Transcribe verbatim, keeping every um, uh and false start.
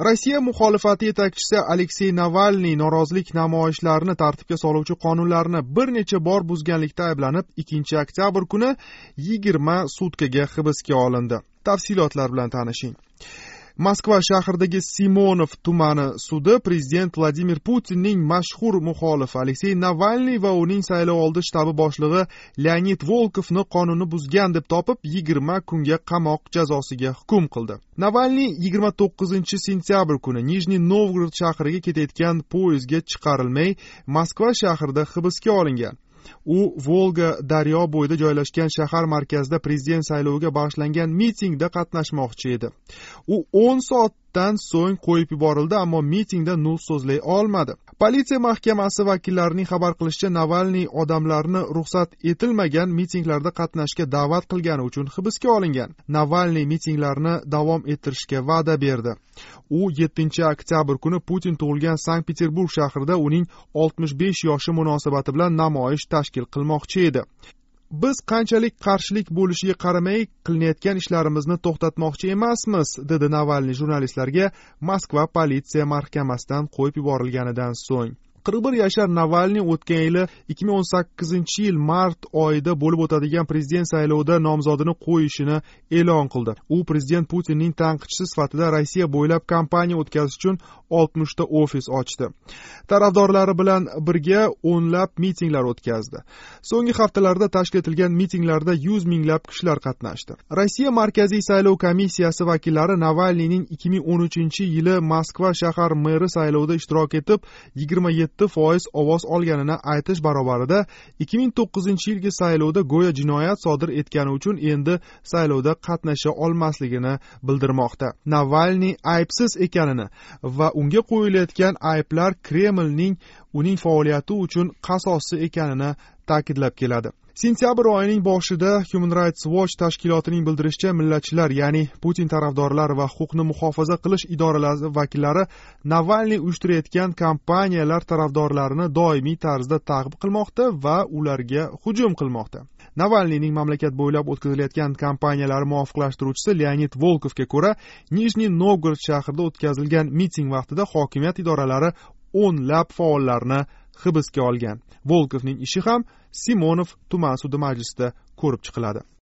Rossiya muxolifati yetakchisi Aleksey Navalniy norozilik namoyishlarini tartibga soluvchi qonunlarni bir necha bor buzganlikda ayblanib, ikkinchi oktyabr kuni yigirma sutkaga hibsga olindi. Tafsilotlar bilan tanishing. Moskva shahridagi Simonov tumani sudi prezident Vladimir Putinning mashhur muxolifi Aleksey Navalniy va uning saylovoldi shtabi boshlig'i Leonid Volkovni qonunni buzgan deb topib, yigirma kunga qamoq jazosiga hukm qildi. Navalniy yigirma to'qqizinchi sentyabr kuni Nijniy Novgorod shahriga ketayotgan poyezdga chiqarilmay, Moskva shahrida hibsga olingan. U Volga daryo bo'yida joylashgan shahar markazida prezident sayloviga bag'ishlangan mitingda qatnashmoqchi edi. U o'n soatdan so'ng qo'yib yuborildi, ammo mitingda nutq so'zlay olmadi. Politsiya mahkamasi vakillarining xabar qilishicha, Navalniy odamlarni ruxsat etilmagan mitinglarda qatnashga da'vat qilgani uchun hibsga olingan. Navalniy mitinglarni davom ettirishga va'da berdi. U yettinchi oktyabr kuni Putin tug'ilgan Sankt-Peterburg shahrida uning oltmish besh yoshi munosabati bilan namoyish tashkil qilmoqchi edi. Biz qanchalik qarshilik bo'lishiga qaramay qilinayotgan ishlarimizni to'xtatmoqchi emasmiz, dedi Navalniy jurnalistlarga Moskva politsiya mahkamasidan qo'yib yuborilganidan so'ng. qirq bir yashar Navalniy o'tgan yili ikki ming o'n sakkizinchi yil mart oyida bo'lib o'tadigan prezident saylovida nomzodini qo'yishini e'lon qildi. U prezident Putinning tanqidchisi sifatida Rossiya bo'ylab kampaniya o'tkazish uchun oltmish ta ofis ochdi. Tarafdorlari bilan birga o'nlab mitinglar o'tkazdi. So'nggi haftalarda tashkil etilgan mitinglarda yuz minglab kishilar qatnashdi. Rossiya Markaziy saylov komissiyasi vakillari Navalniyning ikki ming o'n uchinchi yili Moskva shahar meri saylovida ishtirok etib, yigirma yetti foiz ovoz olganini aytish barobarida ikki ming to'qqizinchi yilgi saylovda go'yo jinoyat sodir etgani uchun endi saylovda qatnasha olmasligini bildirmoqda. Navalniy aybsiz ekanini va unga qo'yilayotgan ayblar Kremlning uning faoliyati uchun qasosi ekanini ta'kidlab keladi. Sentyabr oyining boshida Human Rights Watch tashkilotining bildirishicha, millatchilar, ya'ni Putin tarafdorlari va huquqni muhofaza qilish idoralari vakillari Navalniy uyushtirayotgan kampaniyalar tarafdorlarini doimiy tarzda ta'qib qilmoqda va ularga hujum qilmoqda. Navalniyning mamlakat bo'ylab o'tkazilayotgan kampaniyalari muvofiqlashtiruvchisi Leonid Volkovga ko'ra, Nijniy Novgorod shahrida o'tkazilgan miting vaqtida hokimiyat idoralari o'nlab faollarni hibsga olgan. Volkovning ishi ham Simonov tuman sudi majlisida ko'rib chiqiladi.